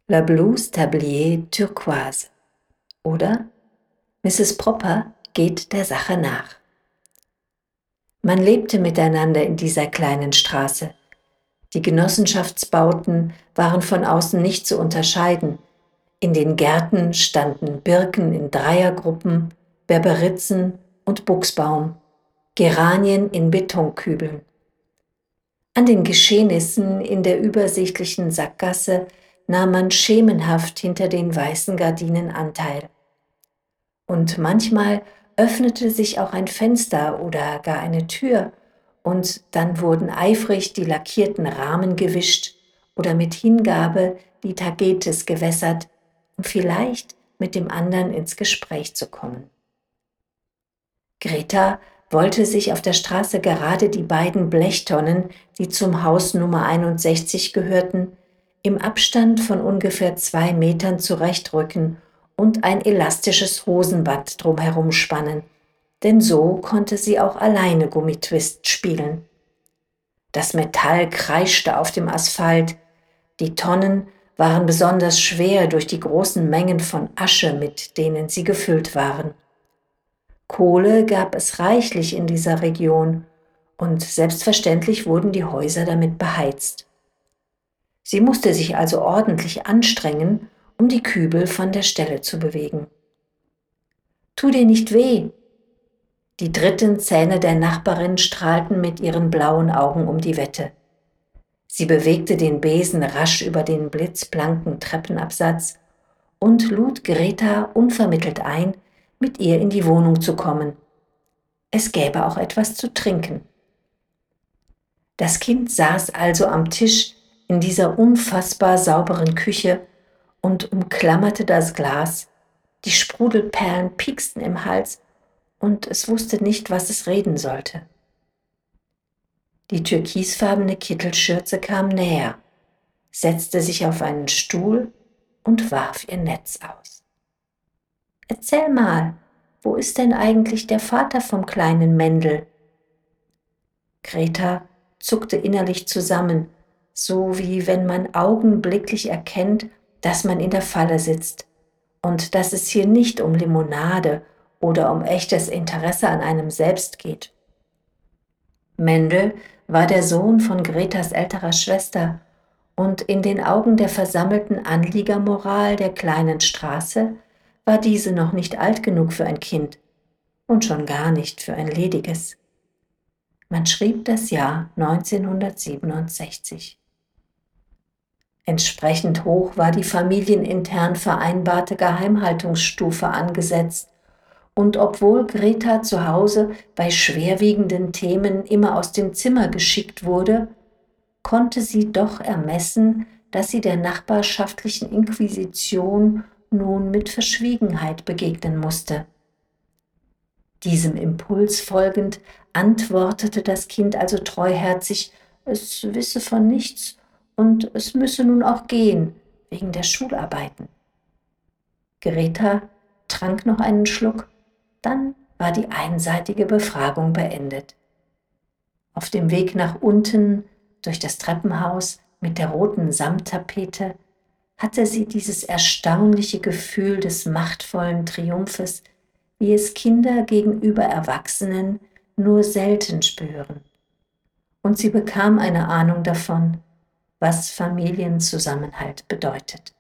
La Blouse Tablier Turquoise oder Mrs. Propper geht der Sache nach. Man lebte miteinander in dieser kleinen Straße. Die Genossenschaftsbauten waren von außen nicht zu unterscheiden. In den Gärten standen Birken in Dreiergruppen, Berberitzen und Buchsbaum, Geranien in Betonkübeln. An den Geschehnissen in der übersichtlichen Sackgasse nahm man schemenhaft hinter den weißen Gardinen Anteil. Und manchmal öffnete sich auch ein Fenster oder gar eine Tür, und dann wurden eifrig die lackierten Rahmen gewischt oder mit Hingabe die Tagetes gewässert, um vielleicht mit dem anderen ins Gespräch zu kommen. Greta wollte sich auf der Straße gerade die beiden Blechtonnen, die zum Haus Nummer 61 gehörten, im Abstand von ungefähr 2 Metern zurechtrücken und ein elastisches Hosenband drumherum spannen, denn so konnte sie auch alleine Gummitwist spielen. Das Metall kreischte auf dem Asphalt, die Tonnen waren besonders schwer durch die großen Mengen von Asche, mit denen sie gefüllt waren. Kohle gab es reichlich in dieser Region, und selbstverständlich wurden die Häuser damit beheizt. Sie musste sich also ordentlich anstrengen, um die Kübel von der Stelle zu bewegen. »Tu dir nicht weh!« Die dritten Zähne der Nachbarin strahlten mit ihren blauen Augen um die Wette. Sie bewegte den Besen rasch über den blitzblanken Treppenabsatz und lud Greta unvermittelt ein, mit ihr in die Wohnung zu kommen. Es gäbe auch etwas zu trinken. Das Kind saß also am Tisch in dieser unfassbar sauberen Küche und umklammerte das Glas. Die Sprudelperlen pieksten im Hals und es wusste nicht, was es reden sollte. Die türkisfarbene Kittelschürze kam näher, setzte sich auf einen Stuhl und warf ihr Netz aus. »Erzähl mal, wo ist denn eigentlich der Vater vom kleinen Mendel?« Greta zuckte innerlich zusammen, so wie wenn man augenblicklich erkennt, dass man in der Falle sitzt und dass es hier nicht um Limonade oder um echtes Interesse an einem selbst geht. Mendel war der Sohn von Gretas älterer Schwester und in den Augen der versammelten Anliegermoral der kleinen Straße war diese noch nicht alt genug für ein Kind und schon gar nicht für ein lediges. Man schrieb das Jahr 1967. Entsprechend hoch war die familienintern vereinbarte Geheimhaltungsstufe angesetzt, und obwohl Greta zu Hause bei schwerwiegenden Themen immer aus dem Zimmer geschickt wurde, konnte sie doch ermessen, dass sie der nachbarschaftlichen Inquisition nun mit Verschwiegenheit begegnen musste. Diesem Impuls folgend antwortete das Kind also treuherzig, es wisse von nichts und es müsse nun auch gehen, wegen der Schularbeiten. Greta trank noch einen Schluck, dann war die einseitige Befragung beendet. Auf dem Weg nach unten durch das Treppenhaus mit der roten Samttapete hatte sie dieses erstaunliche Gefühl des machtvollen Triumphes, wie es Kinder gegenüber Erwachsenen nur selten spüren. Und sie bekam eine Ahnung davon, was Familienzusammenhalt bedeutet.